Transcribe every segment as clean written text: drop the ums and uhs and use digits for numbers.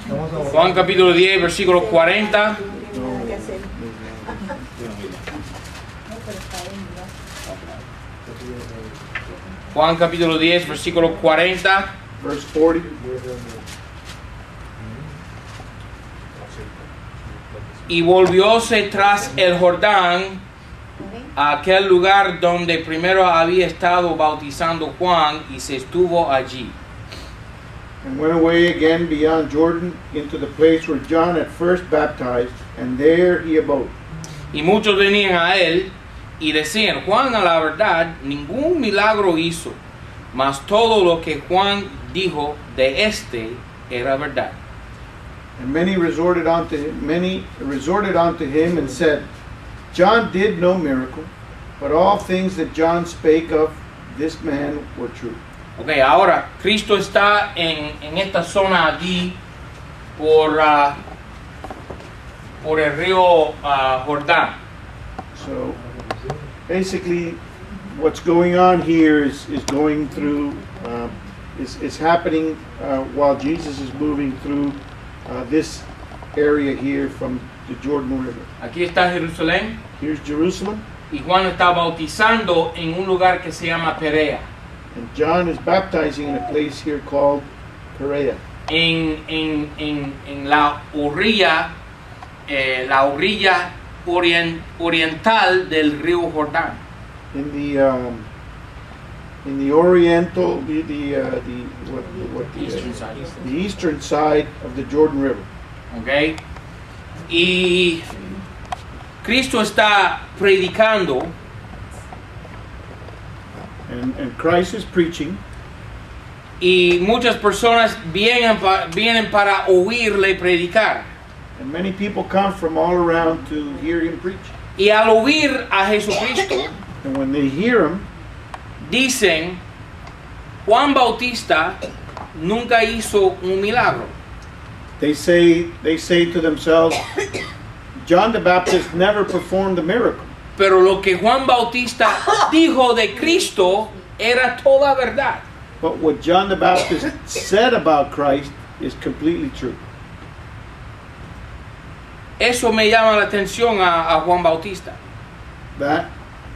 Juan capítulo 10, versículo 40. Juan capítulo 10, versículo 40. Verse 40. Y volvióse tras el Jordán a aquel lugar donde primero había estado bautizando Juan y se estuvo allí. And went away again beyond Jordan into the place where John had first baptized, and there he abode. Y muchos venían a él y decían, Juan a la verdad ningún milagro hizo, mas todo lo que Juan dijo de este era verdad. And many resorted unto him and said, John did no miracle, but all things that John spake of this man were true. Ok, ahora Cristo está en esta zona allí por el río Jordán. So basically what's going on here is going through, is happening while Jesus is moving through this area here from the Jordan River. Aquí está Jerusalén Here's Jerusalem, y Juan está bautizando en un lugar que se llama Perea. and John is baptizing in a place here called Perea. En la orilla oriental del río Jordán. In the oriental, Eastern side. the eastern side of the Jordan River. Okay. Y Cristo está predicando And Christ is preaching, y muchas personas vienen para oírle predicar. and many people come from all around to hear him preach. Y al oír a Jesucristo, And when they hear him, dicen, Juan Bautista nunca hizo un milagro. they say to themselves, John the Baptist never performed a miracle. Pero lo que Juan Bautista dijo de Cristo era toda verdad. But what John the Baptist said about Christ is completely true. Eso me llama la atención a Juan Bautista. That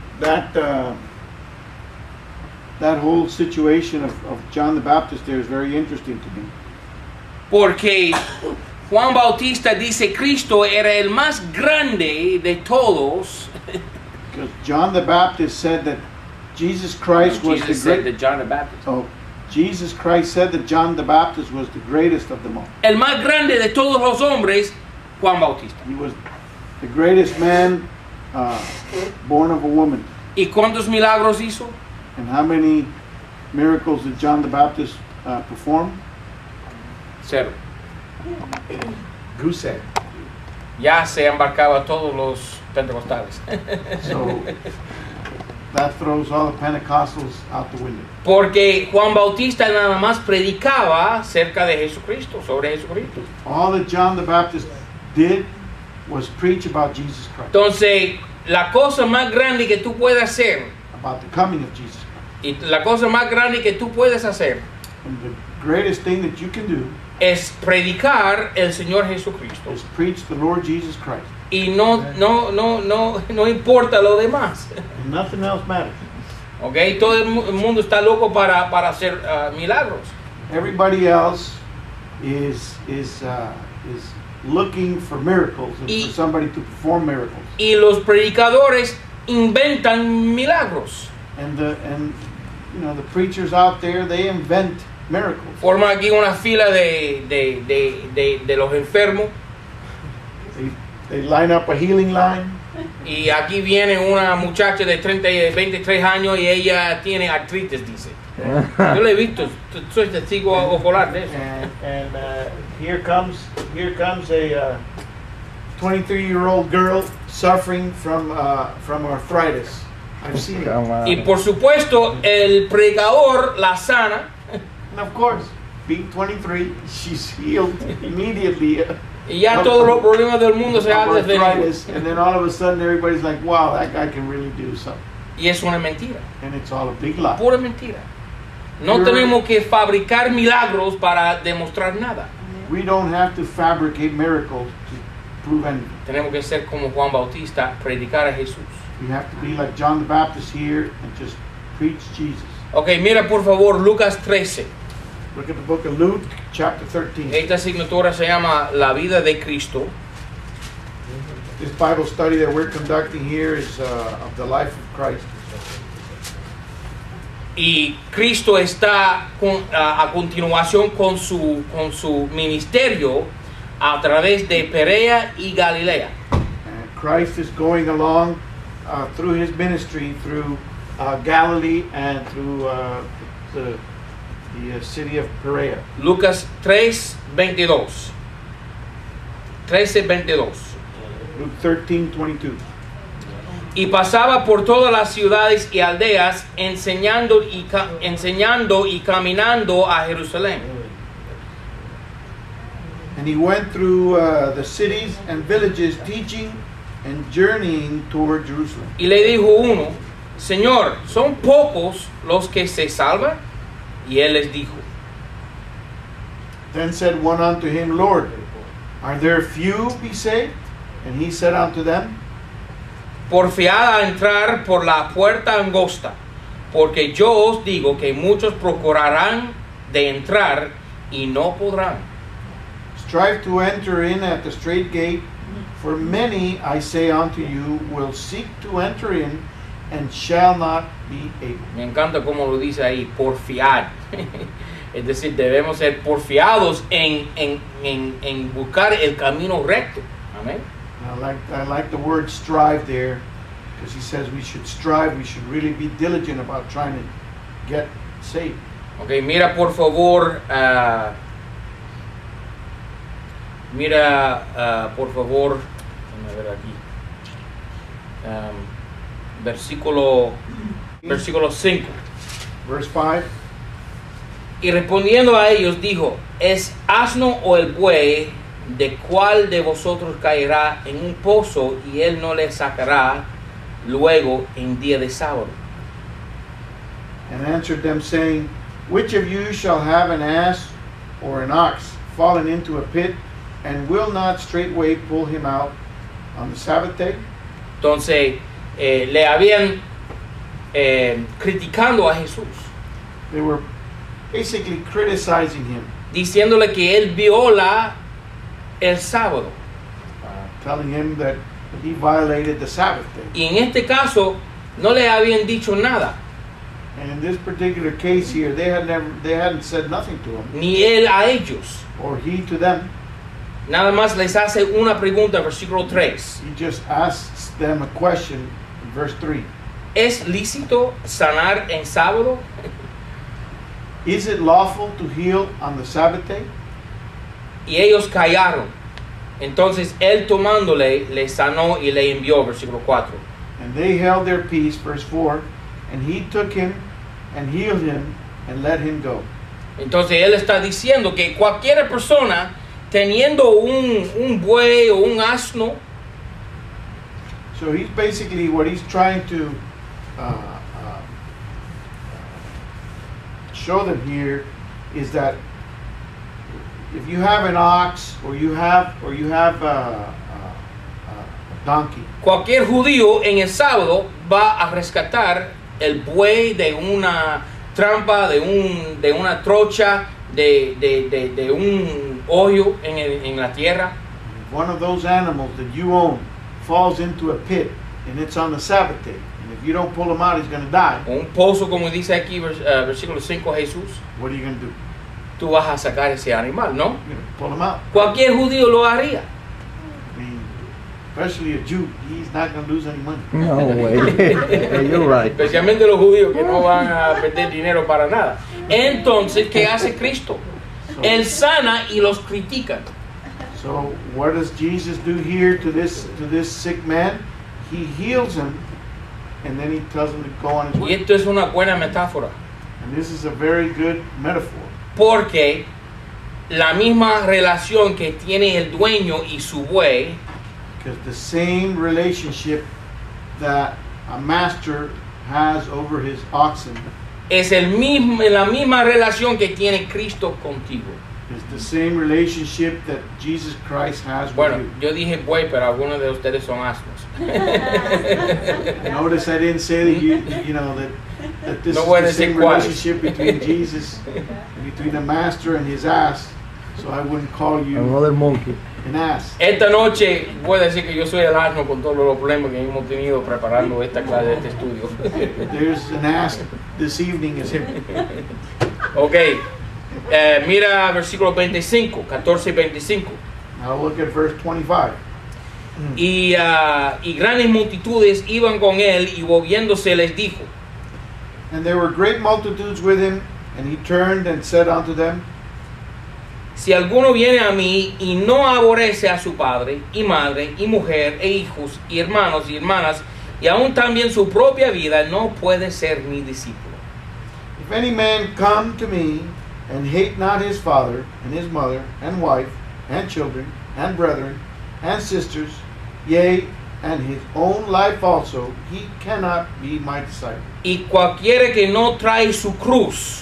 whole situation of John the Baptist there is very interesting to me. Porque Juan Bautista dice Cristo era el más grande de todos. Because John the Baptist said that Jesus Christ was Jesus the said great. that John the Baptist. Oh, Jesus Christ said that John the Baptist was the greatest of them all. El más grande de todos los hombres, Juan Bautista. He was the greatest man born of a woman. ¿Y cuántos milagros hizo? And how many miracles did John the Baptist perform? 0. Goose egg. Ya se embarcaba todos los pentecostales. So that throws all the Pentecostals out the window. Porque Juan Bautista nada más predicaba cerca de Jesucristo, sobre Jesucristo. All that John the Baptist did was preach about Jesus Christ, Entonces, la cosa más grande que tú puedes hacer, about the coming of Jesus Christ. y la cosa más grande que tú puedes hacer, And the greatest thing that you can do es predicar el Señor Jesucristo. is preach the Lord Jesus Christ. Y no importa lo demás. And nothing else matters. ¿Ok? Todo el mundo está loco para hacer milagros. Everybody else is looking for miracles and for somebody to perform miracles. Y los predicadores inventan milagros. And the preachers out there, they invent miracles. Forma aquí una fila de los enfermos. They line up a healing line. Y aquí viene una muchacha de 23 años y ella tiene artritis, dice. Yo le he visto, soy testigo ocular de eso. And here comes a 23-year-old girl suffering from arthritis. I've seen it. Y por supuesto, el predicador la sana. And of course, being 23, she's healed immediately. Y ya todos los problemas del mundo se han of desvenido. arthritis, and then all of a sudden everybody's like, wow, that guy can really do something. Y es una mentira, And it's all a big lie. pura mentira. No tenemos que fabricar milagros para demostrar nada. We don't have to fabricate miracles to prove anything. Tenemos que ser como Juan Bautista, predicar a Jesús. We have to be like John the Baptist here and just preach Jesus. Ok, mira por favor Lucas 13. Look at the book of Luke, chapter 13. Esta asignatura se llama La vida de Cristo. This Bible study that we're conducting here is of the life of Christ. Y Cristo está a continuación con su ministerio a través de Perea y Galilea. And Christ is going along through his ministry through Galilee and through the city of Perea. Lucas 3:22. 13:22. Luke 13:22. Y pasaba por todas las ciudades y aldeas enseñando y caminando a Jerusalén. And he went through the cities and villages teaching and journeying toward Jerusalem. Y le dijo uno, Señor, ¿son pocos los que se salvan? Y él les dijo, Then said one unto him, Lord, are there few be saved? And he said unto them, porfiad a entrar por la puerta angosta, porque yo os digo que muchos procurarán de entrar y no podrán. Strive to enter in at the straight gate, for many, I say unto you, will seek to enter in and shall not be able. Me encanta como lo dice ahí, porfiar. Es decir, debemos ser porfiados en buscar el camino recto. Amén. I like the word strive there, because he says we should strive, we should really be diligent about trying to get saved. Ok, mira por favor, por favor, déjame ver aquí, versículo 5. Verse 5. Y respondiendo a ellos dijo, ¿es asno o el buey de cuál de vosotros caerá en un pozo y él no le sacará luego en día de sábado? And answered them, saying, which of you shall have an ass or an ox fallen into a pit, and will not straightway pull him out on the Sabbath day? Entonces le habían criticando a Jesús, They were basically criticizing him, diciéndole que él viola el sábado. telling him that he violated the Sabbath day. Y en este caso no le habían dicho nada, And in this particular case here, they hadn't said nothing to him, ni él a ellos. or he to them. Nada más les hace una pregunta, versículo 3. He just asks them a question in verse 3. ¿Es lícito sanar en sábado? Is it lawful to heal on the Sabbath day? Y ellos callaron. Entonces él tomándole, le sanó y le envió, versículo 4. And they held their peace, verse 4, and he took him and healed him and let him go. Entonces él está diciendo que cualquier persona teniendo un buey o un asno, So he's basically, what he's trying to show them here is that if you have an ox or you have a donkey, cualquier judío en el sábado va a rescatar el buey de una trampa, de una trocha, de un hoyo en la tierra. if one of those animals that you own falls into a pit and it's on the Sabbath day, and if you don't pull him out, he's going to die, O un pozo, como dice aquí, versículo 5 Jesús, what are you going to do? tú vas a sacar ese animal, ¿no? You're going to pull him out. Cualquier judío lo haría. I mean, especially a Jew, he's not going to lose any money. No way. Yeah, you're right. Especialmente los judíos que no van a perder dinero para nada. Entonces, ¿qué hace Cristo? Él sana y los critica. So what does Jesus do here to this sick man? He heals him, and then he tells him to go on his Y way. esto es una buena metáfora, And this is a very good metaphor, porque la misma relación que tiene el dueño y su buey because the same relationship that a master has over his oxen es la misma relación que tiene Cristo contigo. It's the same relationship that Jesus Christ has with Bueno, you. yo dije buey, pero algunos de ustedes son asnos. Notice I didn't say that you know that this No voy a is the decir same cuáles. relationship between Jesus, between the master and his ass. So I wouldn't call you Another monkey. an ass. Esta noche voy a decir que yo soy el asno con todos los problemas que hemos tenido preparando esta clase de este estudio. There's an ass this evening is him. Ok, mira versículo 25, 14 y 25. Now look at verse 25. Y grandes multitudes iban con él y volviéndose les dijo, And there were great multitudes with him, and he turned and said unto them, si alguno viene a mí y no aborrece a su padre y madre y mujer e hijos y hermanos y hermanas y aún también su propia vida, no puede ser mi discípulo. If any man come to me and hate not his father and his mother and wife and children and brethren and sisters, yea, and his own life also, he cannot be my disciple. Y cualquiera que no trae su cruz,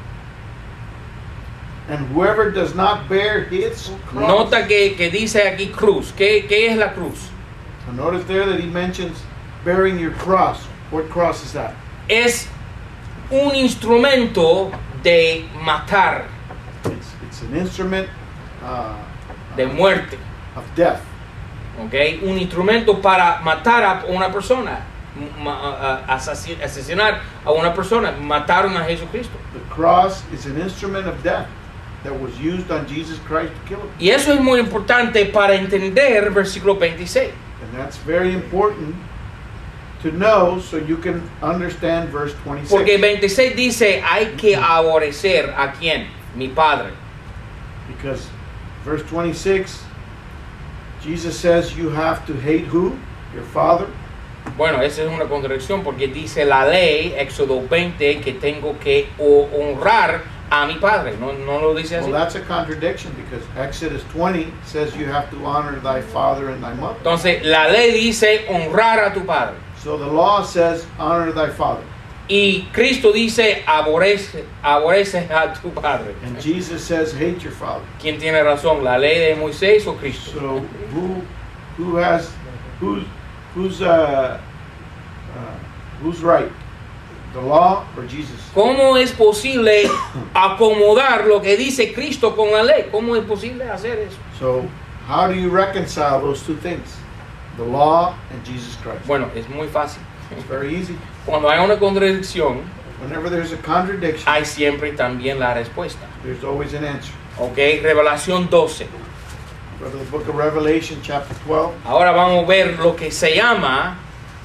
And whoever does not bear his cross. nota que dice aquí cruz. ¿Qué es la cruz? So notice there that he mentions bearing your cross. What cross is that? Es un instrumento de matar, It's an instrument de muerte. of death. ¿Ok? Un instrumento para matar a una persona, asesinar a una persona. Mataron a Jesucristo. The cross is an instrument of death that was used on Jesus Christ to kill him. Y eso es muy importante para entender versículo 26. And that's very important to know so you can understand verse 26. Porque 26 dice, hay que aborrecer a quién? Mi Padre. Because verse 26, Jesus says you have to hate who? Your father. Bueno, esa es una contradicción porque dice la ley, Éxodo 20, que tengo que honrar a mi padre. No lo dice así. Well, that's a contradiction because Exodus 20 says you have to honor thy father and thy mother. Entonces, la ley dice honrar a tu padre. So the law says honor thy father. Y Cristo dice aborrece a tu padre. And Jesus says hate your father. ¿Quién tiene razón? ¿La ley de Moisés o Cristo? So who's right? The law or Jesus? ¿Cómo es posible acomodar lo que dice Cristo con la ley? ¿Cómo es posible hacer eso? So how do you reconcile those two things? The law and Jesus Christ. Bueno, es muy fácil. It's very easy. Cuando hay una contradicción, Whenever there's a contradiction, hay siempre también la respuesta. there's always an answer. Ok, Revelación 12. Go to the book of Revelation, chapter 12. Ahora vamos a ver lo que se llama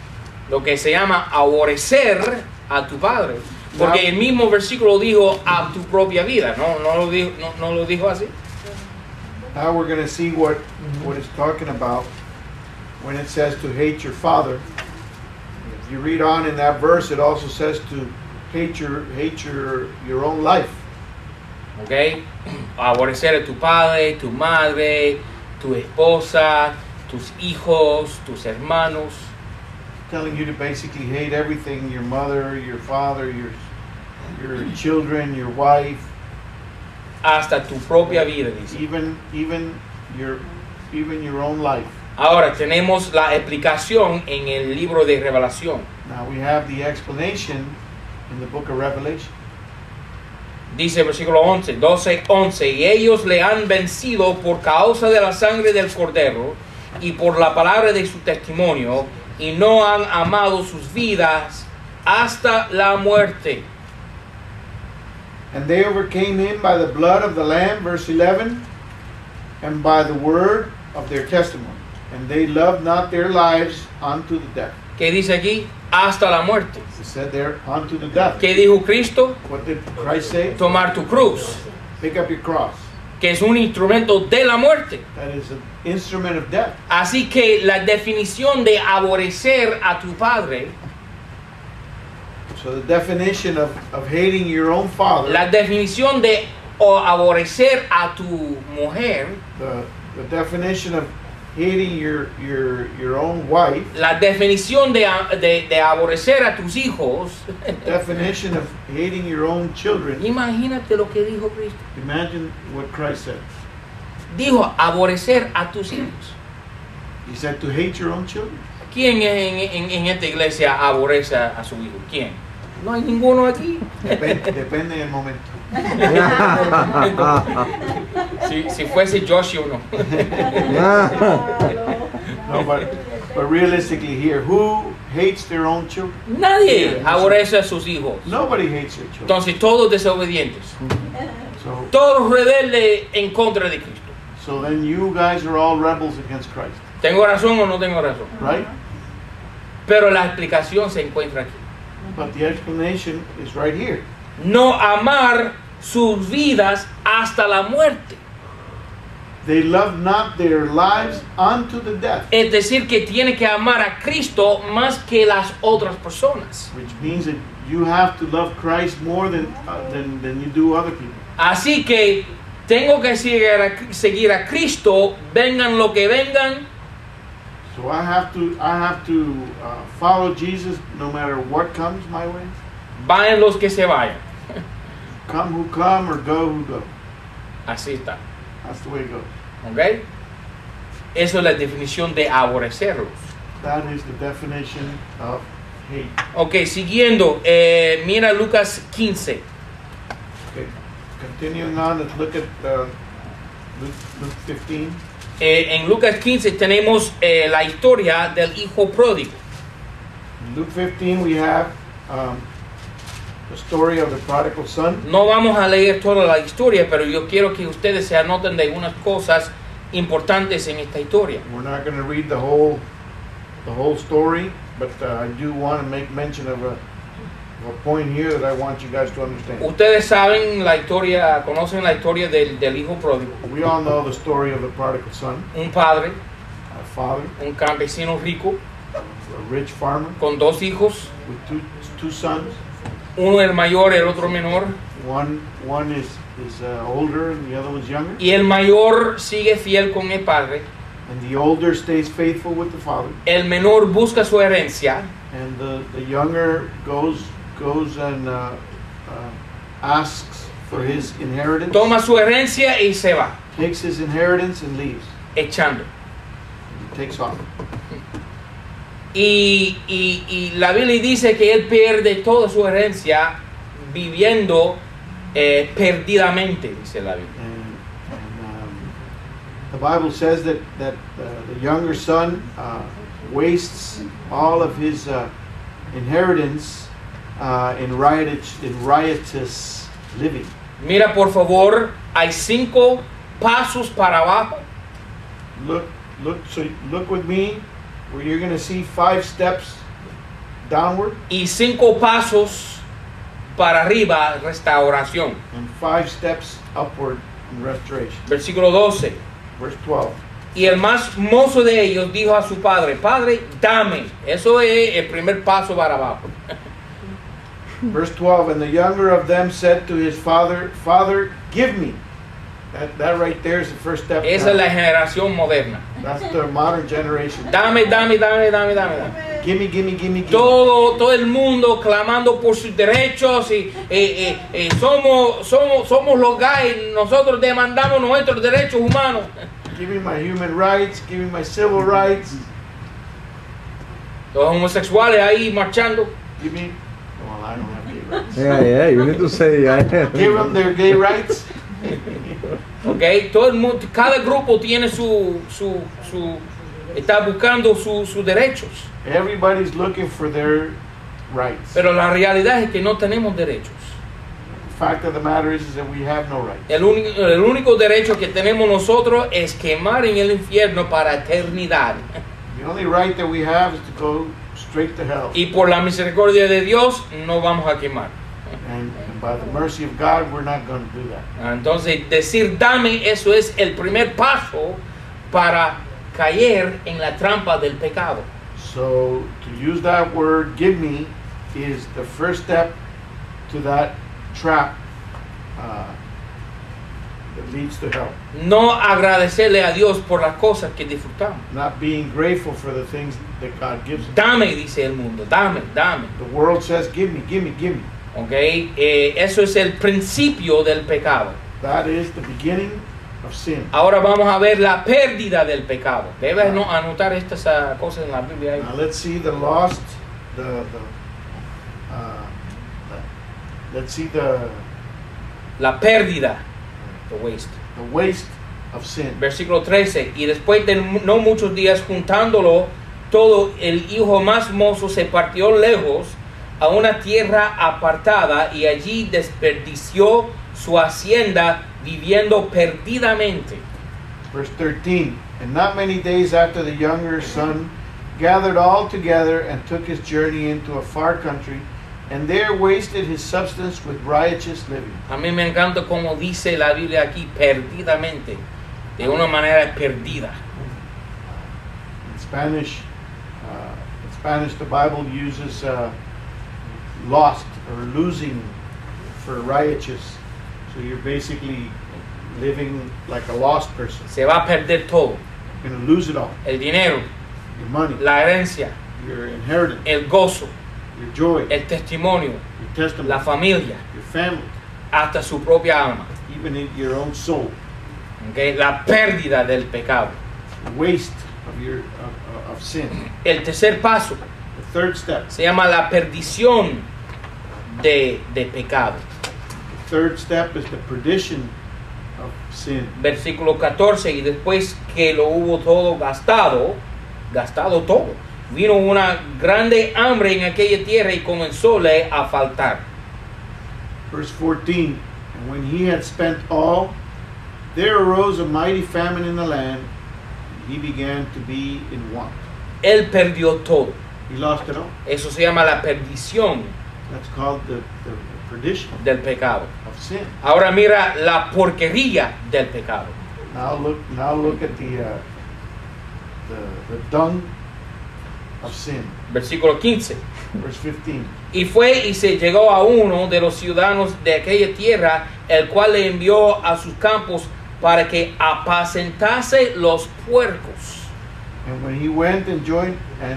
aborrecer a tu padre. Porque el mismo versículo dijo a tu propia vida. No lo dijo así. Now we're going to see what it's talking about when it says to hate your father. If you read on in that verse, it also says to hate your own life. Ok, aborrecer a tu padre, tu madre, tu esposa, tus hijos, tus hermanos. Telling you to basically hate everything, your mother, your father, your children, your wife, Hasta tu propia vida, dice. even your own life. Ahora tenemos la explicación en el libro de Revelación. Now we have the explanation in the book of Revelation. Dice versículo 12:11, y ellos le han vencido por causa de la sangre del Cordero y por la palabra de su testimonio, y no han amado sus vidas hasta la muerte. And they overcame him by the blood of the Lamb, verse 11, and by the word of their testimony. And they loved not their lives unto the death. ¿Qué dice aquí? Hasta la muerte. It said there, unto the death. ¿Qué dijo Cristo? What did Christ say? Tomar tu cruz, Pick up your cross. que es un instrumento de la muerte. That is an instrument of death. Así que la definición de aborrecer a tu padre, So the definition of hating your own father, la definición de aborrecer a tu mujer, the definition of hating your own wife, la definición de aborrecer a tus hijos, definition of hating your own children, imagínate lo que dijo Cristo. imagine what Christ said. Dijo aborrecer a tus hijos. He said to hate your own children. ¿Quién en esta iglesia aborrece a su hijo? ¿Quién? No hay ninguno aquí. Depende del momento. Si fuese Joshua o no. No, but realistically here, who hates their own children? Nadie aborrece a sus hijos. Nobody hates their children. Entonces todos desobedientes. So, Todos rebeldes en contra de Cristo. so then you guys are all rebels against Christ, ¿Tengo razón o no tengo razón? right? Pero la explicación se encuentra aquí. But the explanation is right here. No amar sus vidas hasta la muerte. They love not their lives unto the death, Es decir, que tiene que amar a Cristo más que las otras personas. which means that you have to love Christ more than you do other people. Así que tengo que seguir a Cristo, vengan lo que vengan. So I have to follow Jesus no matter what comes my way. Vayan los que se vayan. Come who come or go who go. Así está. That's the way it goes. ¿Ok? Eso es la definición de aborrecerlos. That is the definition of hate. Ok, siguiendo. Mira Lucas 15. Okay. Continuing on, let's look at Luke 15. En Lucas 15 tenemos la historia del hijo pródigo. In Luke 15 we have the story of the prodigal son. No vamos a leer toda la historia, pero yo quiero que ustedes se anoten de algunas cosas importantes en esta historia. We're not going to read the whole story, but I do want to make mention of a point here that I want you guys to understand. Ustedes saben la historia, conocen la historia del hijo pródigo. We all know the story of the prodigal son. Un padre, A father, un campesino rico, a rich farmer con dos hijos, with two sons. uno el mayor, el otro menor, One is older and the other one's younger. y el mayor sigue fiel con el padre, And the older stays faithful with the father. el menor busca su herencia, And the younger goes and asks for his inheritance. toma su herencia y se va, Takes his inheritance and leaves. echando. He takes off. Y la Biblia dice que él pierde toda su herencia viviendo perdidamente, dice la Biblia. The Bible says that the younger son wastes all of his inheritance in riotous living. Mira por favor, hay 5 pasos para abajo Look with me, where you're going to see 5 steps downward y 5 pasos para arriba, restauración. and 5 steps upward in restoration. Versículo 12. Verse 12. Y el más mozo de ellos dijo a su padre, Padre, dame. Eso es el primer paso para abajo. Verse 12, and the younger of them said to his father, Father, give me. That right there is the first step. Esa es la generación moderna. That's the modern generation. Dame, dame, dame, dame, dame. Gimme, gimme, gimme, gimme. Todo el mundo clamando por sus derechos y somos los gays, nosotros demandamos nuestros derechos humanos. Give me my human rights, give me my civil rights. Los homosexuales ahí marchando. Give me, well, I don't have gay rights. Yeah, you need to say, Give them their gay rights. Okay, todo el mundo, cada grupo tiene está buscando sus derechos. Everybody's looking for their rights. Pero la realidad es que no tenemos derechos. The fact of the matter is that we have no rights. El único derecho que tenemos nosotros es quemar en el infierno para eternidad. The only right that we have is to go straight to hell. Y por la misericordia de Dios no vamos a quemar. And by the mercy of God, we're not going to do that. Entonces decir dame, eso es el primer paso para caer en la trampa del pecado. So to use that word, give me, is the first step to that trap that leads to hell. No agradecerle a Dios por las cosas que disfrutamos. Not being grateful for the things that God gives us. Dame, dice el mundo, dame, dame. The world says, give me, give me, give me. ¿Ok? Eso es el principio del pecado. That is the beginning of sin. Ahora vamos a ver la pérdida del pecado. Debes anotar estas cosas en la Biblia. Now let's see the lost, let's see La pérdida, the waste. the waste of sin. Versículo 13. Y después de no muchos días juntándolo todo, el hijo más mozo se partió lejos a una tierra apartada y allí desperdició su hacienda viviendo perdidamente. Verse 13. And not many days after, the younger son gathered all together and took his journey into a far country, and there wasted his substance with riotous living. A mí me encanta como dice la Biblia aquí, perdidamente, de una manera perdida. In Spanish, the Bible uses lost or losing for riotous. So you're basically living like a lost person. Se va a perder todo. You're going to lose it all. El dinero, Your money, la herencia, your inheritance, el gozo, your joy, el testimonio, your testimony, la familia, your family, hasta su propia alma. even in your own soul. ¿Ok? La pérdida del pecado. The waste of sin. El tercer paso The third step. se llama la perdición de pecado. The third step is the perdition of sin. Versículo 14, y después que lo hubo todo gastado todo, vino una grande hambre en aquella tierra y comenzóle a faltar. Verse 14. And when he had spent all, there arose a mighty famine in the land, and he began to be in want. Él perdió todo. He lost it all. Eso se llama la perdición That's called the perdition del pecado. of sin. Ahora mira la porquería del pecado. Now look at the dung of sin. Versículo 15. Verse 15. Y fue y se llegó a uno de los ciudadanos de aquella tierra, el cual le envió a sus campos para que apacentase los puercos. And when he went and joined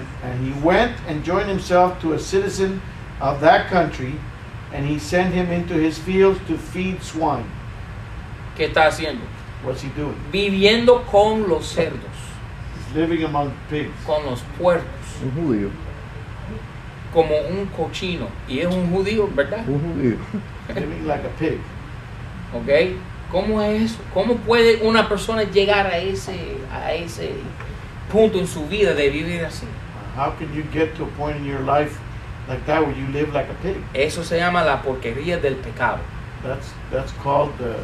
himself to a citizen of that country, and he sent him into his fields to feed swine. ¿Qué está haciendo? What's he doing? Viviendo con los cerdos, He's living among pigs. con los puercos, Un judío. como un cochino. Y es un judío, ¿verdad? Un judío. Living like a pig. ¿Ok? ¿Cómo es eso? ¿Cómo puede una persona llegar a ese punto en su vida de vivir así? How can you get to a point in your life like that where you live like a pig? Eso se llama la porquería del pecado. That's called the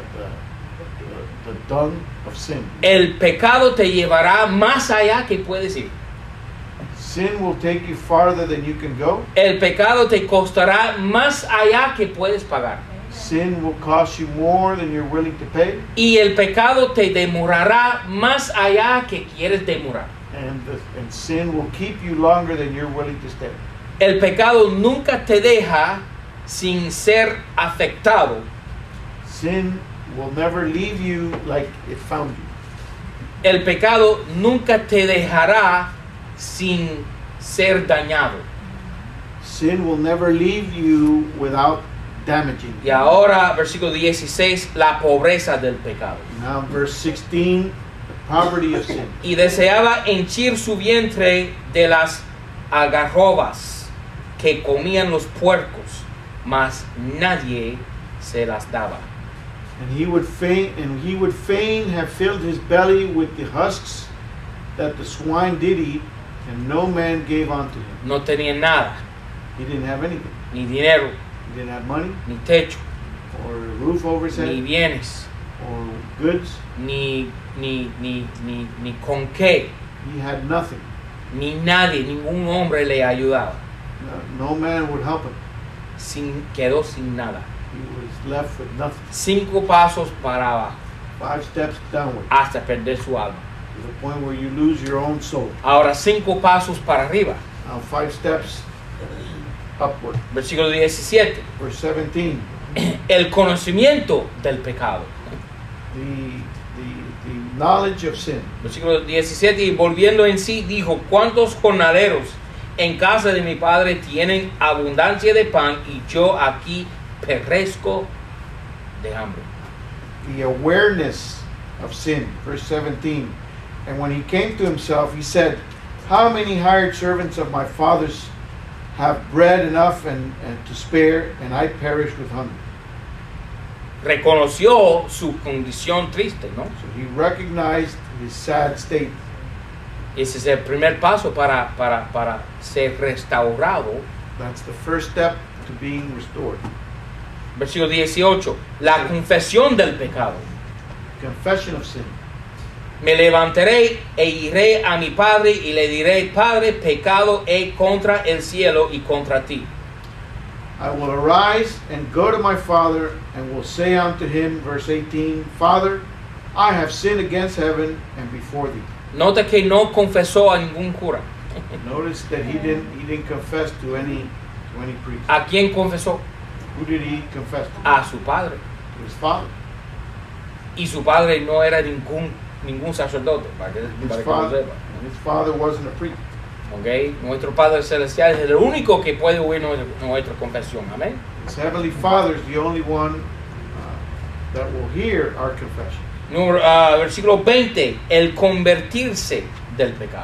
dung of sin. El pecado te llevará más allá que puedes ir. Sin will take you farther than you can go. El pecado te costará más allá que puedes pagar. Sin will cost you more than you're willing to pay. Y el pecado te demorará más allá que quieres demorar. And sin will keep you longer than you're willing to stay. El pecado nunca te deja sin ser afectado. Sin will never leave you like it found you. El pecado nunca te dejará sin ser dañado. Sin will never leave you without damaging Y you. ahora, versículo 16, la pobreza del pecado. Now verse 16, the poverty of sin. Y deseaba henchir su vientre de las algarrobas que comían los puercos, mas nadie se las daba. And he would fain have filled his belly with the husks that the swine did eat, and no man gave unto him. No tenía nada, He didn't have anything. ni dinero, He didn't have money, ni techo, or a roof over his ni head, bienes, or goods. ni con qué, He had nothing. ni nadie, ningún hombre le ayudaba. No man would help him. Quedó sin nada. He was left with nothing. 5 pasos para abajo, 5 steps downward, hasta perder su alma. to the point where you lose your own soul. Ahora 5 pasos para arriba. Now 5 steps upward. Versículo 17. Verse 17. El conocimiento del pecado. the knowledge of sin. Versículo 17, y volviendo en sí, dijo, ¿cuántos jornaleros en casa de mi padre tienen abundancia de pan y yo aquí perezco de hambre? The awareness of sin, verse 17. And when he came to himself, he said, how many hired servants of my father's have bread enough and to spare, and I perish with hunger? Reconoció su condición triste, ¿no? So he recognized his sad state. Ese es el primer paso para ser restaurado. That's the first step to being restored. Versículo 18, la confesión del pecado. Confession of sin. Me levantaré e iré a mi padre y le diré, Padre, pecado he contra el cielo y contra ti. I will arise and go to my father and will say unto him, verse 18, Father, I have sinned against heaven and before thee. Nota que no confesó a ningún cura. Notice that he didn't confess to any priest. ¿A quién confesó? Who did he confess to? A su padre. To his father. Y su padre no era ningún sacerdote, para que lo sepa. His father wasn't a priest. Okay. Nuestro Padre Celestial es el único que puede oír nuestra confesión. Amén. His heavenly Father is the only one that will hear our confession. Versículo 20, el convertirse del pecado.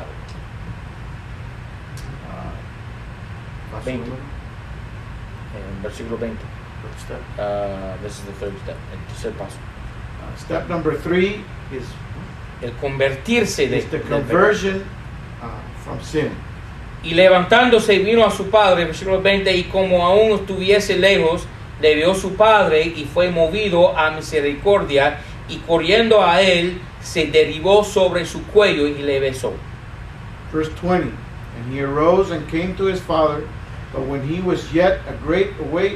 20. Versículo 20. This is the third step, el tercer paso. Step number 3 is el convertirse the conversion from sin. Y levantándose vino a su padre, versículo 20, y como aún estuviese lejos, le vio su padre y fue movido a misericordia, y corriendo a él, se derribó sobre su cuello y le besó. Verse 20, and he arose and came to his father, but when he was yet a great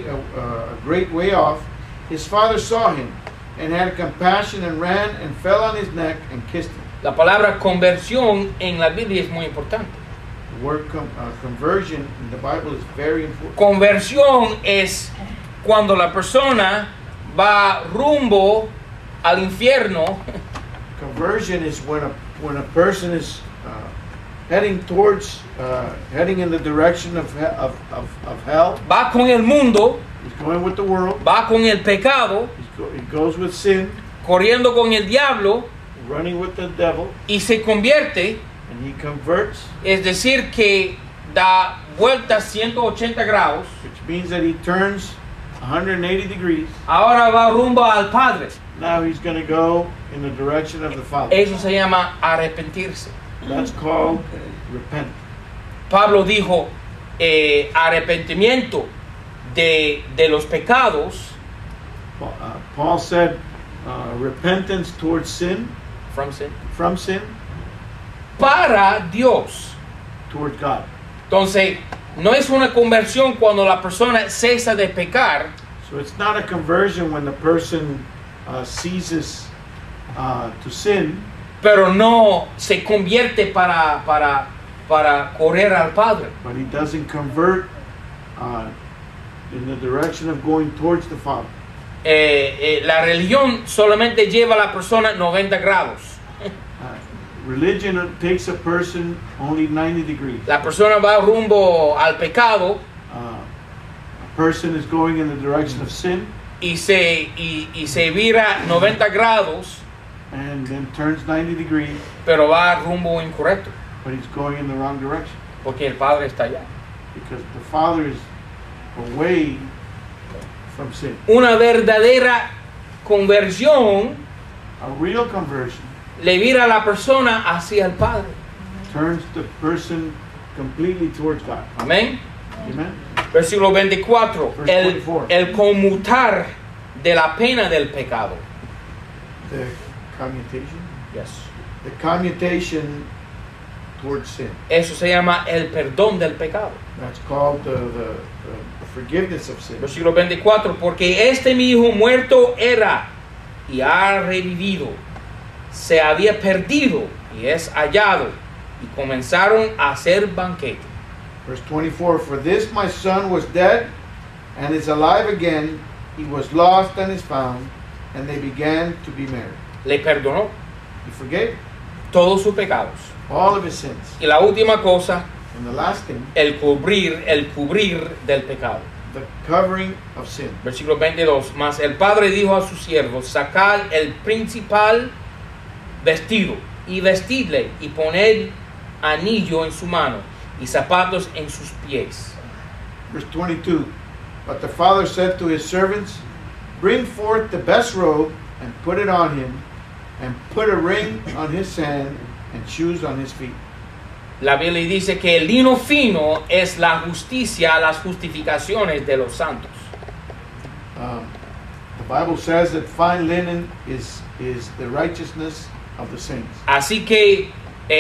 way off, his father saw him, and had compassion, and ran and fell on his neck and kissed him. La palabra conversión en la Biblia es muy importante. The word conversion in the Bible is very important. Conversión es cuando la persona va rumbo al infierno. Conversion is when a person is heading in the direction of hell. Va con el mundo. He's going with the world. Va con el pecado. He goes with sin. Corriendo con el diablo. Running with the devil. Y se convierte. And he converts. Es decir, que da vueltas 180 grados. Which means that he turns 180 degrees. Ahora va rumbo al Padre. Now he's going to go in the direction of the Father. Eso se llama arrepentirse. That's called repent. Pablo dijo, arrepentimiento de los pecados. Paul said, repentance towards sin. From sin. From sin. Para Dios. Towards God. Entonces, no es una conversión cuando la persona cesa de pecar. So it's not a conversion when the person ceases to sin. Pero no se convierte para correr al Padre. But he doesn't convert in the direction of going towards the Father. La religión solamente lleva a la persona 90 grados. Religion takes a person only 90 degrees. La persona va rumbo al pecado. A person is going in the direction of sin. Y se vira 90 grados. And then turns 90 degrees. Pero va rumbo incorrecto. But he's going in the wrong direction. Porque el Padre está allá. Because the Father is away from sin. Una verdadera conversión, a real conversion, le vira a la persona hacia el Padre. Turns the person completely towards God. Amén. Amen. Versículo 24. El conmutar de la pena del pecado. The commutation. Yes. The commutation towards sin. Eso se llama el perdón del pecado. That's called the forgiveness of sin. Versículo 24. Porque este mi hijo muerto era y ha revivido. Se había perdido y es hallado. Y comenzaron a hacer banquete. Verse 24. For this my son was dead and is alive again. He was lost and is found. And they began to be merry. le perdonó He forgave todos sus pecados. all of his sins. Y la última cosa, And the last thing, el cubrir del pecado. the covering of sin. Versículo 22. Mas el padre dijo a sus siervos: sacad el principal vestido y vestidle y poned anillo en su mano y zapatos en sus pies. Verse 22. But the father said to his servants, bring forth the best robe and put it on him, and put a ring on his hand and shoes on his feet. La Biblia dice que el lino fino es la justicia, las justificaciones de los santos. The Bible says that fine linen is the righteousness of the saints. Así que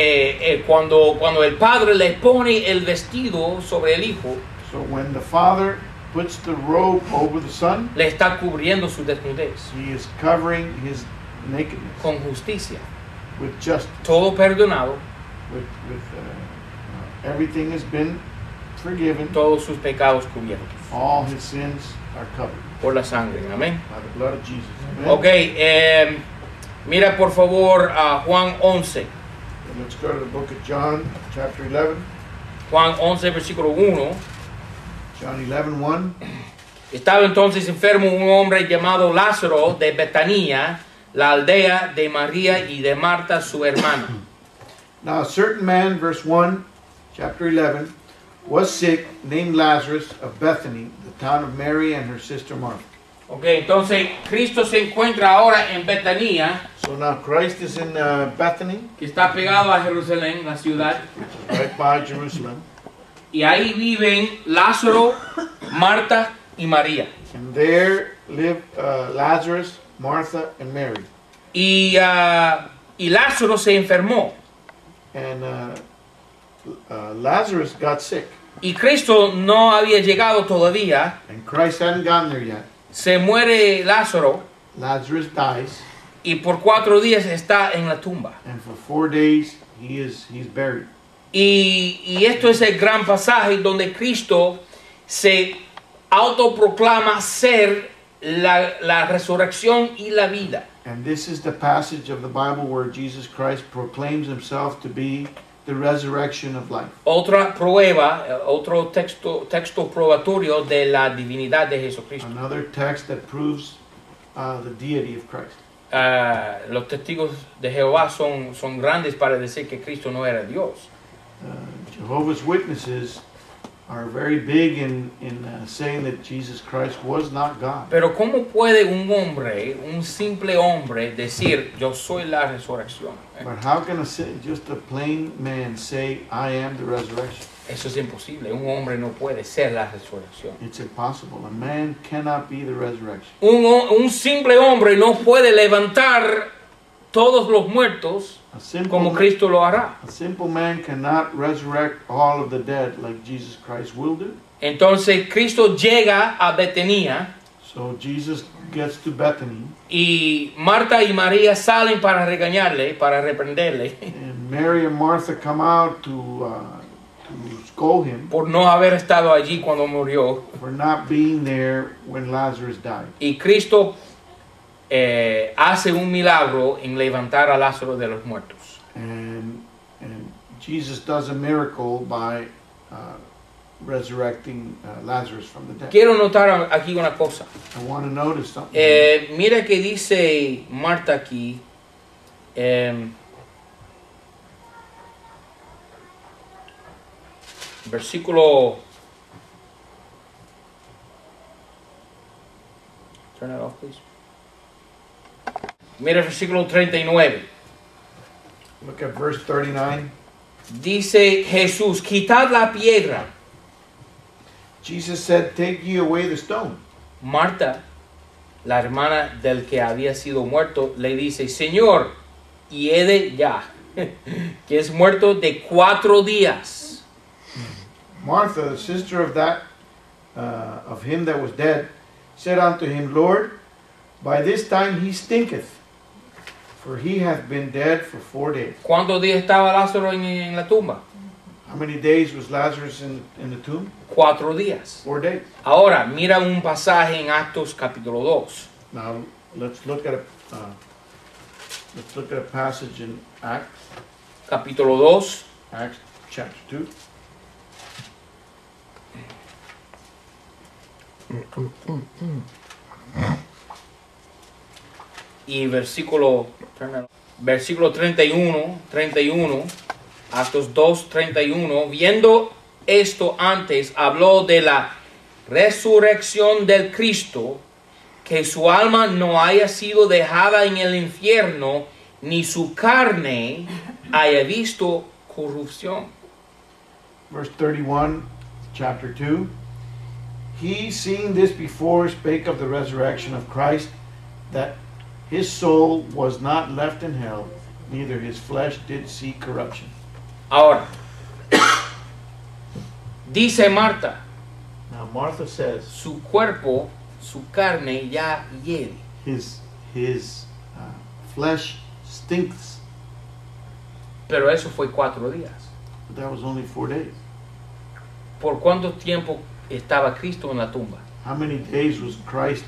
cuando el padre le pone el vestido sobre el hijo, So when the father puts the robe over the son, le está cubriendo su desnudez he is covering his nakedness con justicia. with justice. Todo perdonado, With everything has been forgiven. todos sus pecados cubiertos All his sins are covered por la sangre. Amén. by the blood of Jesus. Amen. Ok, mira por favor a Juan 11. And let's go to the book of John, chapter 11. Juan 11, versículo 1. John 11:1. Estaba entonces enfermo un hombre llamado Lázaro de Betania, la aldea de María y de Marta, su hermana. Now a certain man, verse 1, chapter 11, was sick, named Lazarus of Bethany, the town of Mary and her sister Martha. Ok, entonces Cristo se encuentra ahora en Betania, So now Christ is in Bethany, que está pegado a Jerusalén, la ciudad, right by Jerusalem. y ahí viven Lázaro, Marta y María. And there live Lazarus, Martha, and Mary. Y Lázaro se enfermó. And Lazarus got sick. Y Cristo no había llegado todavía. And Christ hadn't gotten there yet. Se muere Lázaro Lazarus dies. y por 4 días está en la tumba. And for 4 days he's buried. Y esto es el gran pasaje donde Cristo se autoproclama ser la resurrección y la vida. And this is the passage of the Bible where Jesus Christ proclaims himself to be the resurrection of life. Otra prueba, otro texto probatorio de la divinidad de Jesucristo. Another text that proves the deity of Christ. Los testigos de Jehová son grandes para decir que Cristo no era Dios. Jehovah's Witnesses are very big in saying that Jesus Christ was not God. Pero ¿cómo puede un simple hombre decir yo soy la resurrección? But how can just a plain man say, I am the resurrection? Eso es imposible. Un hombre no puede ser la resurrección. It's impossible. A man cannot be the resurrection. Un simple hombre no puede levantar todos los muertos como Cristo lo hará. A simple man cannot resurrect all of the dead like Jesus Christ will do. Entonces Cristo llega a Betania So Jesus gets to Bethany, y Marta y María salen para regañarle, para reprenderle and Mary and Martha come out to scold him por no haber estado allí cuando murió. for not being there when Lazarus died. Y Cristo hace un milagro en levantar a Lázaro de los muertos. And Jesus does a miracle by resurrecting Lazarus from the dead. Quiero notar aquí una cosa. I want to notice something. Mira que dice Marta aquí. Versículo. Turn it off, please. Mira el versículo 39. Look at verse 39. Dice Jesús, quitad la piedra. Jesus said, take ye away the stone. Marta, la hermana del que había sido muerto, le dice, Señor, hiede ya, que es muerto de 4 días. Martha, the sister of of him that was dead, said unto him, Lord, by this time he stinketh, for he hath been dead for 4 days. ¿Cuántos días estaba Lázaro en la tumba? How many days was Lazarus in the tomb? 4 días. 4 days. Ahora, mira un pasaje en Actos capítulo 2. Now, let's look at Let's look at a passage in Acts, capítulo 2, Acts chapter 2. y versículo 31, Actos 2, 31, viendo esto antes, habló de la resurrección del Cristo, que su alma no haya sido dejada en el infierno, ni su carne haya visto corrupción. Verse 31, chapter 2. He, seeing this before, spake of the resurrection of Christ, that his soul was not left in hell, neither his flesh did see corruption. Ahora, dice Marta, Now Martha says su cuerpo, su carne ya hiede. his flesh stinks, Pero eso fue 4 días. but that was only 4 days. ¿Por cuánto tiempo estaba Cristo en la tumba? How many days was Christ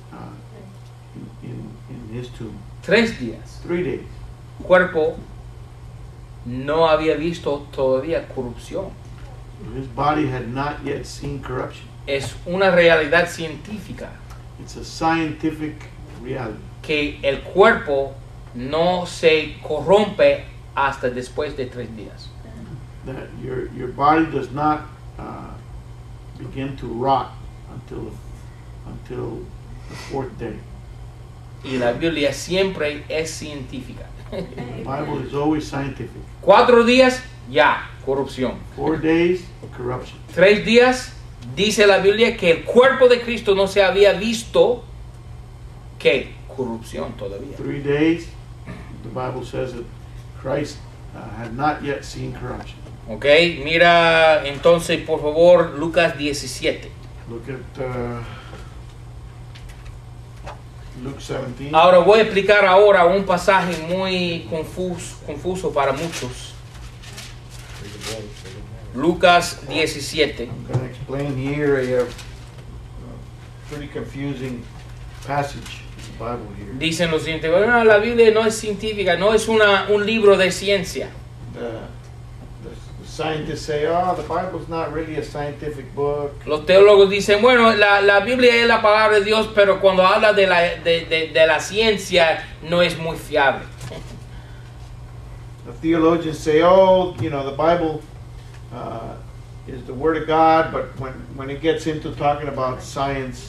in his tomb? 3 días. 3 days. Cuerpo no había visto todavía corrupción. His body had not yet seen corruption. Es una realidad científica It's a scientific reality que el cuerpo no se corrompe hasta después de 3 días. that your body does not begin to rot until the 4th day. Y la Biblia siempre es científica. The Bible is always scientific. 4 días, ya, corrupción. 4 days, corruption. 3 días, dice la Biblia que el cuerpo de Cristo no se había visto, ¿qué? Corrupción todavía. 3 days, the Bible says that Christ had not yet seen corruption. Ok, mira entonces por favor Lucas 17. Look at Luke 17. Ahora voy a explicar ahora un pasaje muy confuso para muchos. Lucas 17. I'm going to explain here a pretty confusing passage in the Bible here. Dicen lo siguiente, bueno, la Biblia no es científica, no es un libro de ciencia. The scientists say, oh, the Bible's not really a scientific book. Los teólogos dicen, bueno, la Biblia es la palabra de Dios, pero cuando habla de la ciencia no es muy fiable. The theologians say, oh, you know, the Bible is the Word of God, but when it gets into talking about science,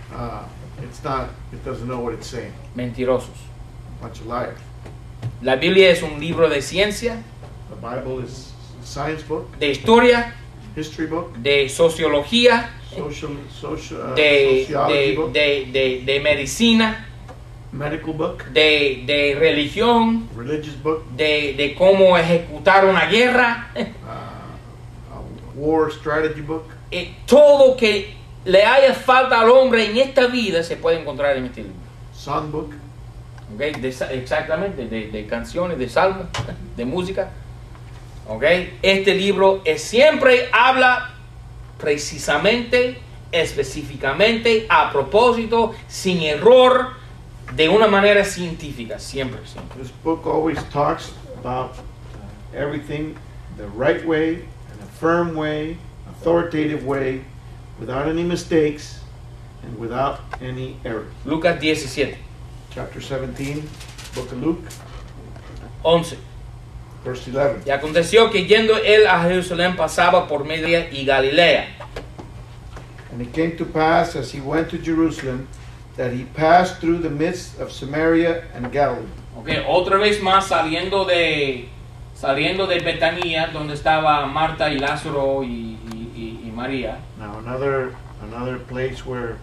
it doesn't know what it's saying. Mentirosos. A bunch of liars. La Biblia es un libro de ciencia, The Bible is a science book, de historia, history book, de sociología, sociology book, de medicina, medical book, de religión, religious book, de cómo ejecutar una guerra. a war strategy book. Todo que le haya falta al hombre en esta vida se puede encontrar en este libro. Songbook, Okay, exactamente, de canciones, de salmos, de música. Okay. Este libro siempre habla precisamente, específicamente, a propósito, sin error, de una manera científica, siempre. this book always talks about everything the right way, in a firm way, authoritative way, without any mistakes and without any error. Lucas 17, Chapter 17, book of Luke, 11. verse 11. Y aconteció que yendo él a Jerusalén pasaba por Media y Galilea. And it came to pass, as he went to Jerusalem, that he passed through the midst of Samaria and Galilee. Okay, otra vez más saliendo de Betania, donde estaba Marta y Lázaro y María. Now another place where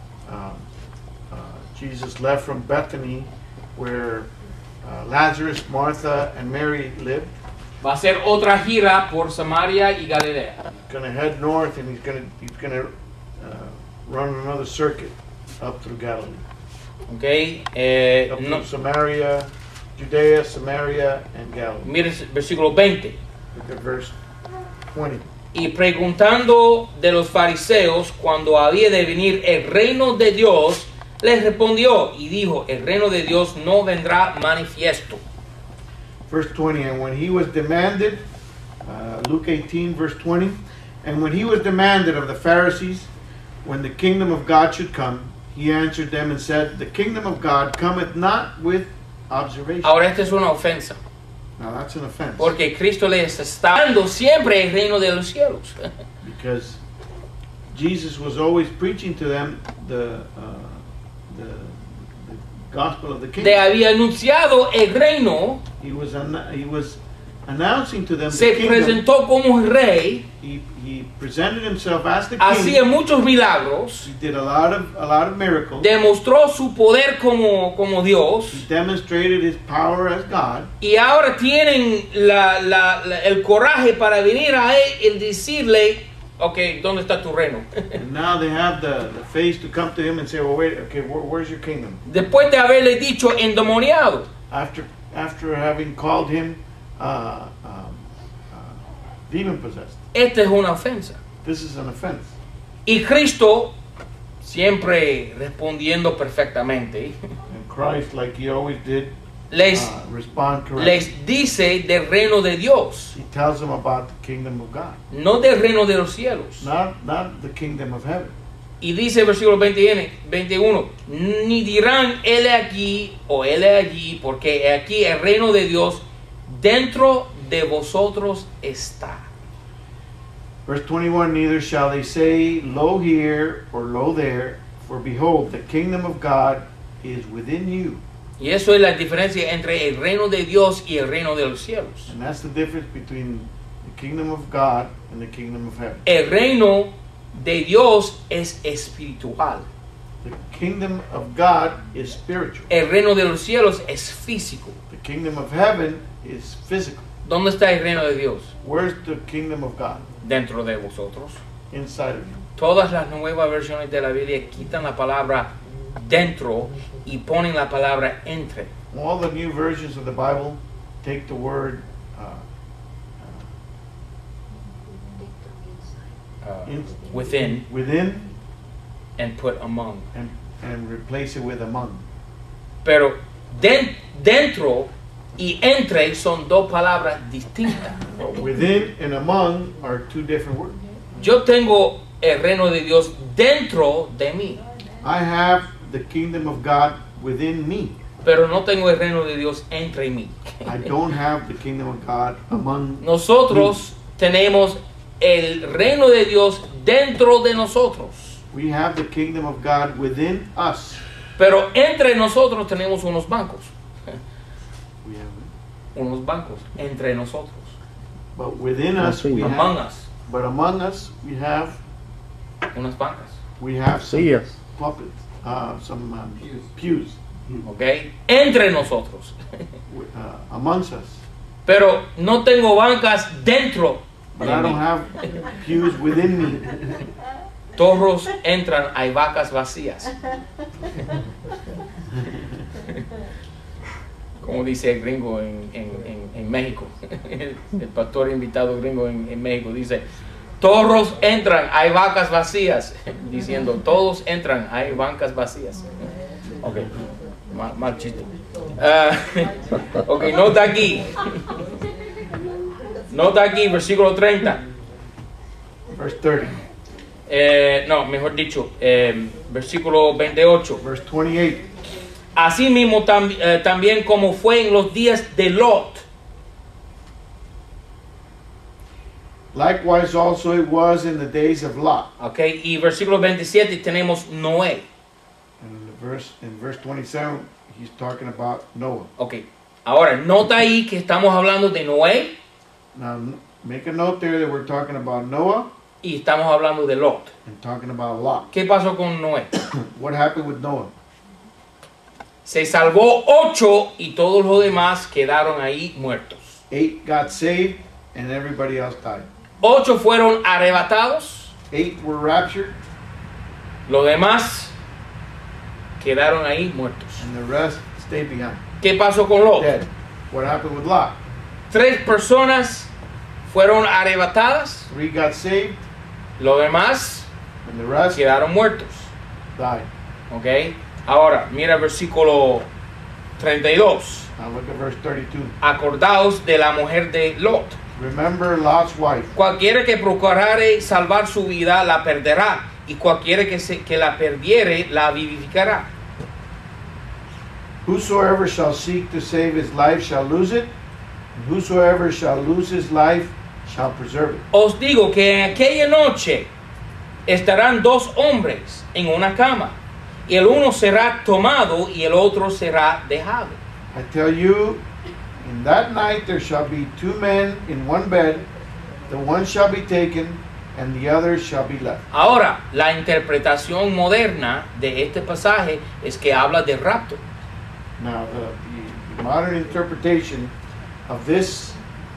Jesus left from Bethany, where Lazarus, Martha, and Mary lived. Va a ser otra gira por Samaria y Galilea. He's going to head north, and he's going to run another circuit up through Galilee, Okay, up no, through Samaria, Judea, Samaria, and Galilee. mire versículo 20. Look at verse 20. Y preguntando de los fariseos cuando había de venir el reino de Dios, Les respondió y dijo, el reino de Dios no vendrá manifiesto. Verse 20, and when he was demanded, Luke 18, verse 20, and when he was demanded of the Pharisees, when the kingdom of God should come, he answered them and said, the kingdom of God cometh not with observation. Ahora esta es una ofensa, Now that's an offense, porque Cristo les está dando siempre el reino de los cielos. because Jesus was always preaching to them the gospel of the Le kingdom. había anunciado el reino, He was announcing to them the se kingdom. presentó como un rey, He presented himself as the hacía king. muchos milagros, He did a lot of miracles. demostró su poder como Dios, He demonstrated his power as God. y ahora tienen el coraje para venir a él y decirle, ok, ¿dónde está tu reino? And now they have the face to come to him and say, well, wait, okay, where's your kingdom? Después de haberle dicho endemoniado. After having called him demon possessed. Esta es una ofensa. This is an offense. Y Cristo, siempre respondiendo perfectamente, And Christ, like he always did, les respond correctly. les dice del reino de Dios, He tells them about the kingdom of God, no del reino de los cielos. not the kingdom of heaven. Y dice el versículo 21, ni dirán él aquí o él allí, porque aquí el reino de Dios dentro de vosotros está. Verse 21, neither shall they say, lo here or lo there, for behold, the kingdom of God is within you. Y eso es la diferencia entre el reino de Dios y el reino de los cielos. And that's the difference between the kingdom of God and the kingdom of heaven. El reino de Dios es espiritual. The kingdom of God is spiritual. El reino de los cielos es físico. The kingdom of heaven is physical. ¿Dónde está el reino de Dios? Where's the kingdom of God? Dentro de vosotros. Inside of you. Todas las nuevas versiones de la Biblia quitan la palabra dentro y ponen la palabra entre. All the new versions of the Bible take the word Within within and put among. and replace it with among. Pero dentro y entre son dos palabras distintas. But within and among are two different words. Yo tengo el reino de Dios dentro de mí, I have the kingdom of God within me. pero no tengo el reino de Dios entre mí. I don't have the kingdom of God among Nosotros tenemos el reino de Dios dentro de nosotros, We have the kingdom of God within us. pero entre nosotros tenemos unos bancos. We have it. Unos bancos entre nosotros. But within us we Among have, us, but among us we have unas bancas. some Sillas. puppets, some pews ¿Ok? Entre nosotros. amongst us. Pero no tengo bancas dentro But de I don't mí. have pews within me. Torros entran, hay vacas vacías. Como dice el gringo en México. El pastor invitado gringo en México dice, torros entran, hay vacas vacías. Diciendo, todos entran, hay bancas vacías. Ok, mal chiste. Ok, nota aquí. Nota aquí, versículo 30. Verse 30. No, mejor dicho, versículo 28. Verse 28. Asimismo también como fue en los días de Lot. Likewise also it was in the days of Lot. Ok, y versículo 27 tenemos Noé. And in verse 27, he's talking about Noah. Ok, ahora nota ahí que estamos hablando de Noé Now, make a note there that we're talking about Noah y estamos hablando de Lot. and talking about Lot. ¿Qué pasó con Noé? What happened with Noah? Se salvó 8 y todos los demás quedaron ahí muertos. 8 got saved and everybody else died. 8 fueron arrebatados, 8 were raptured los demás quedaron ahí muertos. and the rest stayed behind, ¿Qué pasó con Lot? dead. What happened with Lot? 3 personas fueron arrebatadas, 3 got saved los demás and the rest quedaron muertos. died. ¿Ok? Ahora, mira el versículo 32. Now look at verse 32. Acordaos de la mujer de Lot. Remember Lot's wife. Cualquiera que procurare salvar su vida la perderá, y cualquiera que la perdiere la vivificará. Whosoever shall seek to save his life shall lose it, and whosoever shall lose his life shall preserve it. Os digo que en aquella noche estarán dos hombres en una cama, y el uno será tomado y el otro será dejado. I tell you, in that night there shall be two men in one bed, the one shall be taken, and the other shall be left. Ahora, la interpretación moderna de este pasaje es que habla de rapto. Now, the modern interpretation of this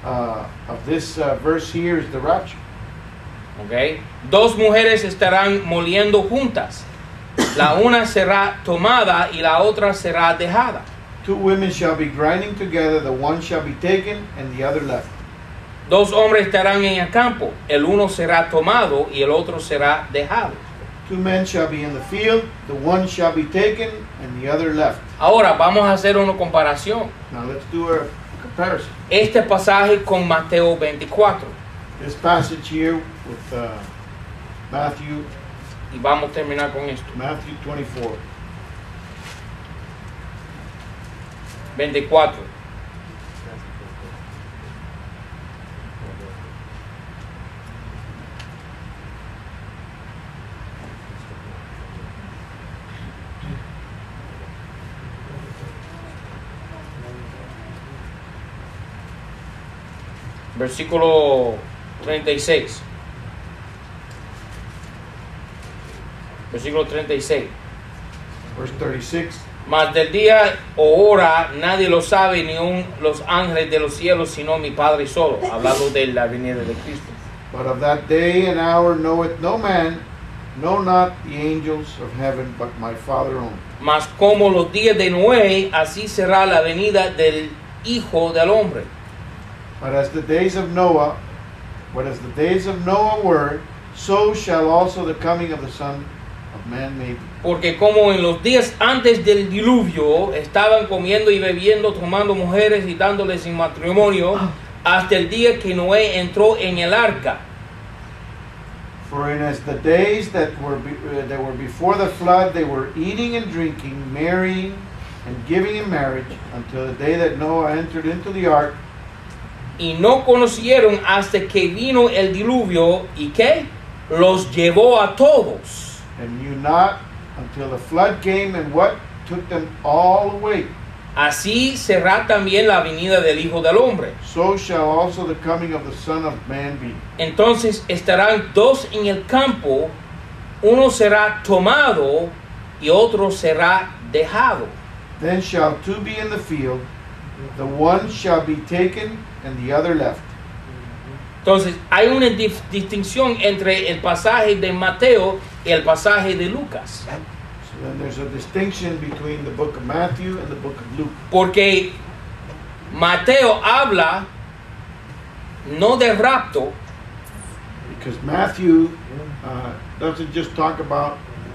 verse here is the rapture. ¿Okay? Dos mujeres estarán moliendo juntas. La una será tomada y la otra será dejada. Two women shall be grinding together, the one shall be taken, and the other left. Dos hombres estarán en el campo. El uno será tomado y el otro será dejado. Two men shall be in the field, the one shall be taken, and the other left. Ahora vamos a hacer una comparación. Now let's do a comparison. Este pasaje con Mateo 24. This passage here with Matthew Y vamos a terminar con esto. Matthew 24. 24. Versículo 36. Versículo 36. Verse 36. Mas del día o hora nadie lo sabe, ni aun los ángeles de los cielos, sino mi Padre solo. Hablando de la venida de Cristo. But of that day and hour knoweth no man, no not the angels of heaven, but my Father only. Mas como los días de Noé, así será la venida del Hijo del Hombre. But as the days of Noah were, so shall also the coming of the Son of Man be. Porque como en los días antes del diluvio estaban comiendo y bebiendo, tomando mujeres y dándoles en matrimonio, hasta el día que Noé entró en el arca. For in as the days that were before the flood, they were eating and drinking, marrying and giving in marriage, until the day that Noah entered into the ark. Y no conocieron hasta que vino el diluvio y que los llevó a todos. And knew not until the flood came and what took them all away. Así será también la venida del Hijo del Hombre. So shall also the coming of the Son of Man be. Entonces estarán dos en el campo, uno será tomado y otro será dejado. Then shall two be in the field, the one shall be taken and the other left. Entonces hay una distinción entre el pasaje de Mateo y el pasaje de Lucas. So then there's a distinction between the book of Matthew and the book of Luke. Porque Mateo habla no de rapto, Because Matthew doesn't just talk about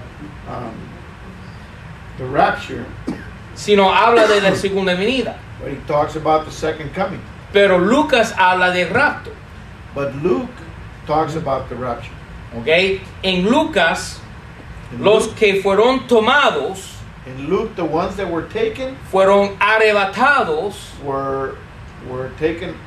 the rapture, sino habla de la segunda venida. but he talks about the second coming. Pero Lucas habla de rapto. But Luke talks about the rapture. ¿Ok? En Lucas, In los Luke, que fueron tomados in Luke, the ones that were taken fueron arrebatados, were taken,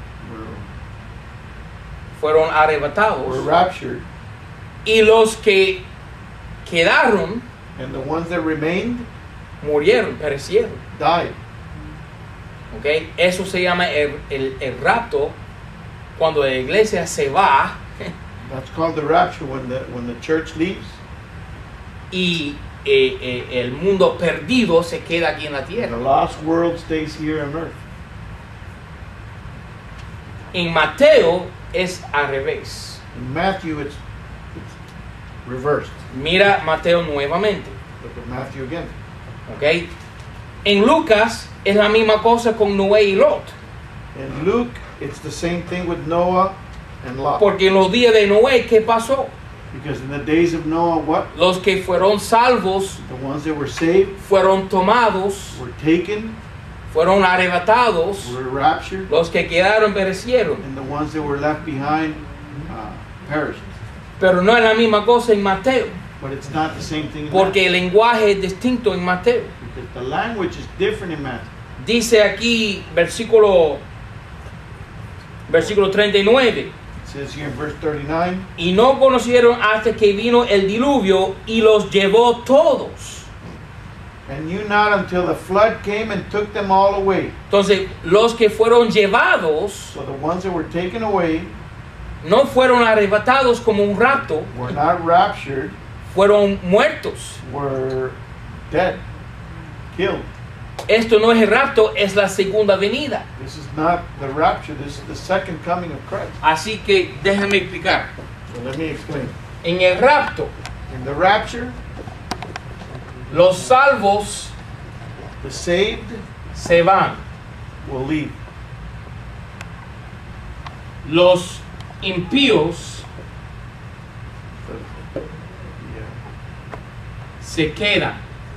fueron were arrebatados. raptured, Y los que quedaron and the ones that remained murieron, perecieron. died. ¿Ok? Eso se llama el rapto. Cuando la iglesia se va That's called the rapture, when the church leaves y el mundo perdido se queda aquí en la and the tierra. lost world stays here on earth. En Mateo es al revés. In Matthew, it's reversed. Mira Mateo nuevamente. Look at Matthew again. ¿Ok? En Lucas es la misma cosa con Noé y Lot. In Luke, it's the same thing with Noah and Lot. Porque en los días de Noé, ¿qué pasó? Because in the days of Noah, what? Los que fueron salvos The ones that were saved fueron tomados, were taken, fueron arrebatados. were raptured, Los que quedaron perecieron. and the ones that were left behind perished. Pero no es la misma cosa en Mateo, But it's not the same thing in porque el lenguaje es distinto en Mateo. Matthew, because the language is different in Matthew. Dice aquí, versículo 39, It says here in verse 39, y no conocieron hasta que vino el diluvio y los llevó todos. and knew not until the flood came and took them all away. Entonces, los que fueron llevados So the ones that were taken away no fueron arrebatados como un rapto, were not raptured, fueron muertos. were dead, killed. Esto no es el rapto, es la segunda venida. This is not the rapture, this is the second coming of Christ. Así que déjame explicar. So let me explain. En el rapto, In the rapture, los salvos the saved se van, will leave. los impíos Yeah. se quedan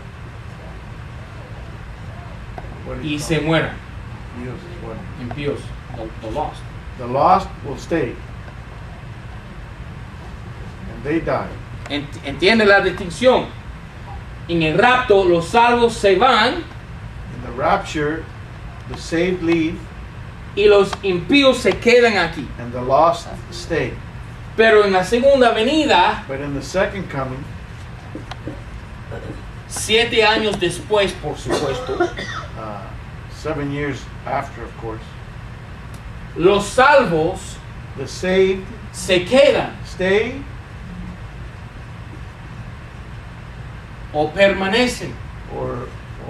What do you y call se it? mueran. Dios is what? Impíos, the lost. The lost will stay. And they die. ¿Entiende la distinción? En el rapto, los salvos se van In the rapture, the saved leave y los impíos se quedan aquí. and the lost stay. Pero en la segunda venida, But in the second coming, 7 años después, por supuesto, 7 years after, of course, los salvos the saved se quedan stay o permanecen or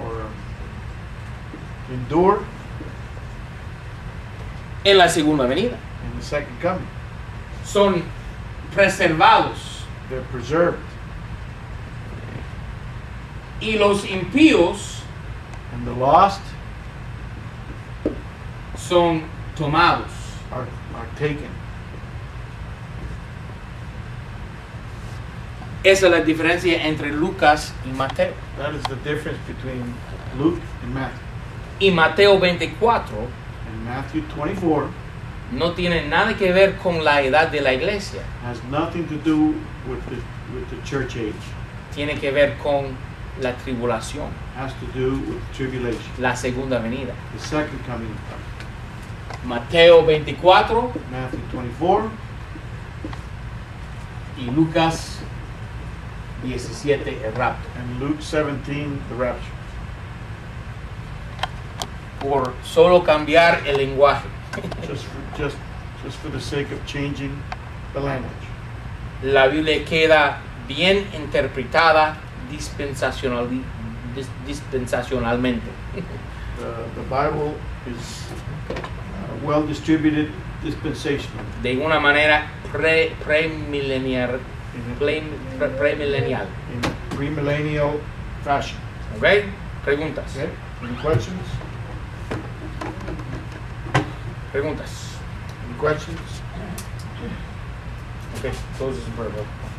endure en la segunda venida. in the second coming. Son preservados. They're preserved. Y los impíos And the lost son tomados. are taken. Esa es la diferencia entre Lucas y Mateo. That is the difference between Luke and Matthew. Y Mateo 24 And Matthew 24 no tiene nada que ver con la edad de la iglesia. has nothing to do with the church age. Tiene que ver con la tribulación, Has to do with tribulation, la segunda venida. the second coming of Christ. Mateo 24 Matthew 24 y Lucas 17, el rapto. and Luke 17, the rapture. Por solo cambiar el lenguaje. Just for the sake of changing the language. La Biblia queda bien interpretada dispensacionalmente. The Bible is well distributed dispensational De una manera premilenial. Premilenial. in premillennial fashion. ¿Ok? Preguntas. Okay? Any questions? Preguntas. Any questions? Ok, closes the verb.